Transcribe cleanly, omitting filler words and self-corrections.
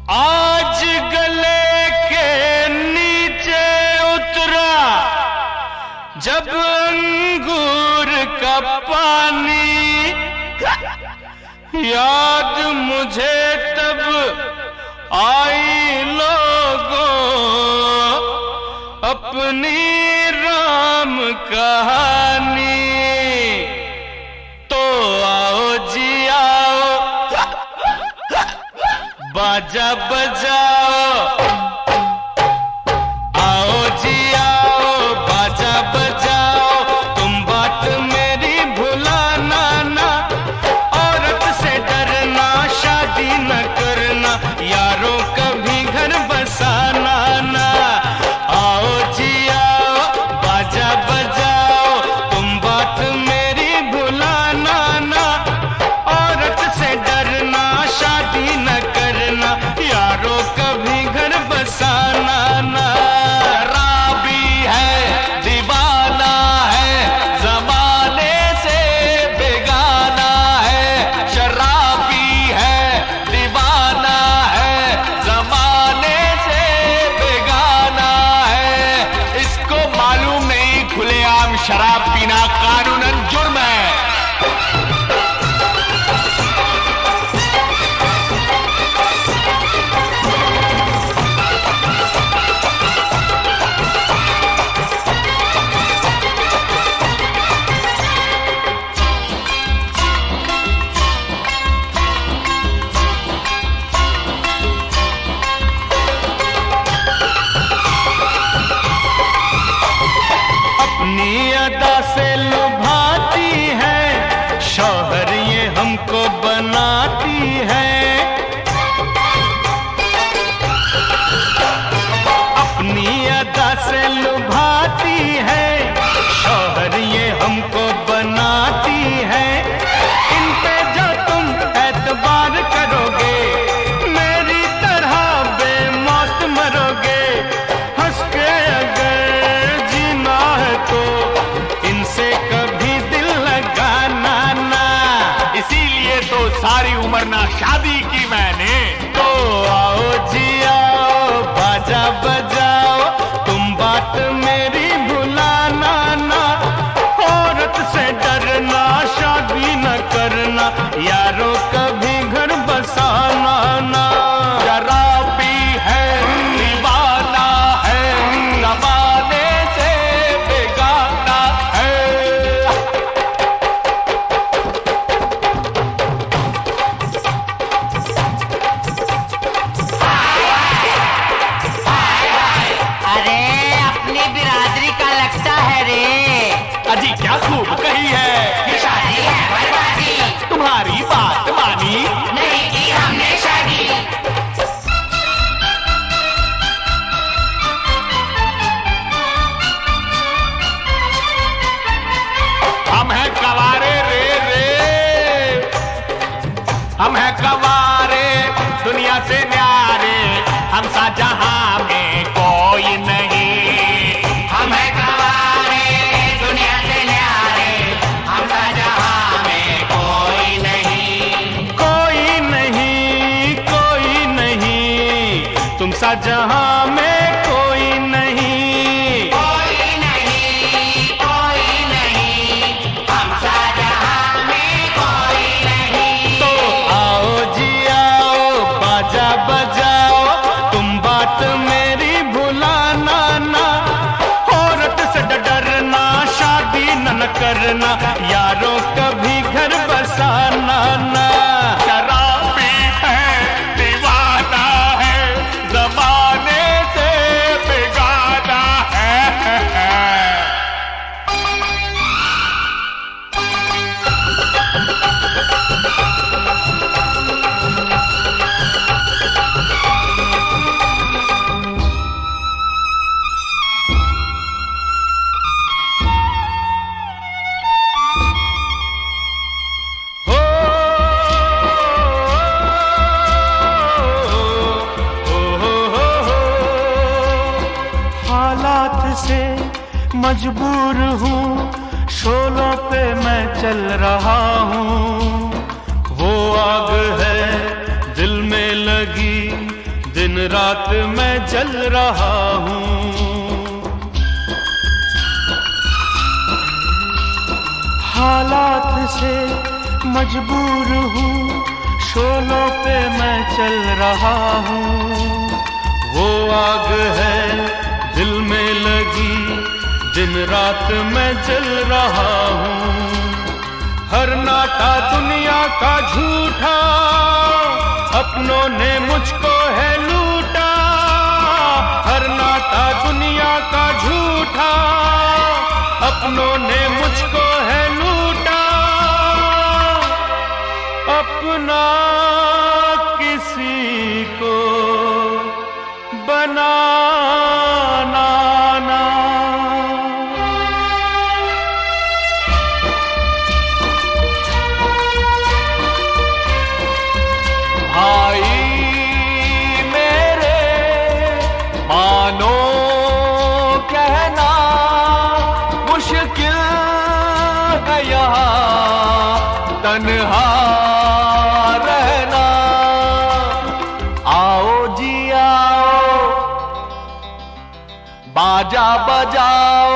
आज गले के नीचे उतरा जब अंगूर का पानी, याद मुझे तब आई लोगों अपनी राम कहानी। तो आओ जी आओ, बाजा बजाओ, आओ जी आओ, बाजा बजाओ, तुम बात मेरी भुलाना ना, औरत से डरना, शादी न करना, यारों कभी घर बसाना ना। आओ जी आओ, बाजा बजाओ, तुम बात मेरी भुलाना ना, औरत से डरना, शादी न करना, यारों कभी घर बसाना ना। शराबी है, दीवाना है, जमाने से बेगाना है। शराबी है, दीवाना है, जमाने से बेगाना है। इसको मालूम नहीं खुलेआम शराब पीना कानूनन जुर्म है। अपनी अदा से लुभाती है, शौहर ये हमको बनाती है। अपनी अदा से लुभाती है, शौहर ये हमको बनाती है। इन पे जो तुम एतबार करोगे, मेरी तरह बेमौत मरोगे। हंस के अगर जीना है तो इनसे कभी दिल लगाना ना, इसीलिए तो सारी उम्र ना शादी की मैंने। तो आओ जी आओ, बाजा बजाओ, तुम बात मेरी भुलाना ना, औरत से डरना, शादी न करना, यारों कभी घर बसाना ना। शराबी है, दीवाना है, जमाने से बेगाना है। अरे अपनी बिरादरी का लगता है रे। अजी क्या खूब कही है, ये शादी है बर्बादी, तुम्हारी बात मानी नहीं की हमने शादी। हम हैं कवारे रे रे, हम हैं कवारे दुनिया से न्यारे, हम सा जहां में कोई नहीं। हम है कवारे दुनिया से न्यारे, हम सा जहां में कोई नहीं। कोई नहीं, कोई नहीं, तुम सा जहां में कोई नहीं। कोई नहीं, कोई नहीं, हम सा जहां में कोई नहीं। तो आओ जी आओ, बाजा बजाओ, तुम बात मेरी भुलाना ना, औरत से डरना, शादी न करना, यारों कभी घर बसाना ना। शराबी है, दीवाना है, जमाने से बेगाना है। से मजबूर हूँ, शोलों पे मैं चल रहा हूँ। वो आग है दिल में लगी, रात मैं जल रहा हूँ। हालात से मजबूर हूँ, शोलों पे मैं चल रहा हूँ। वो आग है दिल में लगी, दिन रात मैं जल रहा हूँ। हर नाटा दुनिया का झूठा, अपनों ने मुझको है लूटा। हर नाटा दुनिया का झूठा, अपनों ने मुझको है लूटा। अपना किसी को बनाना ना। भाई मेरे मानो कहना मुश्किल है यहाँ तन्हा रहना। आओ जी आओ, बाजा बजाओ,